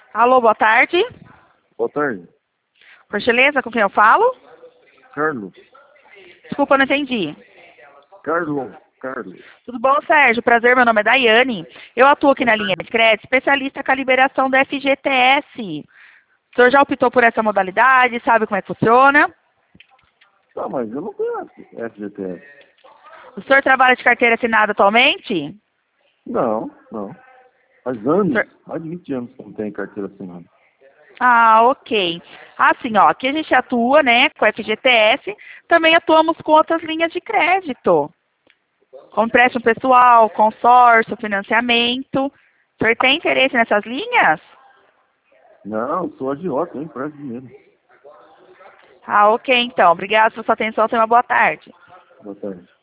Alô, boa tarde. Boa tarde. Por gentileza, com quem eu falo? Carlos. Desculpa, não entendi. Carlos. Tudo bom, Sérgio? Prazer, meu nome é Daiane. Eu atuo aqui na linha de crédito, especialista com a liberação do FGTS. O senhor já optou por essa modalidade? Sabe como é que funciona? Tá, mas eu não conheço FGTS. O senhor trabalha de carteira assinada atualmente? Não. Faz anos, Senhor- mais de 20 anos que não tem carteira assinada. Ah, ok. Assim, ó, aqui a gente atua, né, com o FGTS, também atuamos com outras linhas de crédito, como empréstimo pessoal, consórcio, financiamento. O senhor tem interesse nessas linhas? Não, eu sou agiota, eu empresto dinheiro. Ah, ok, então. Obrigada pela sua atenção. Tenha uma boa tarde. Boa tarde.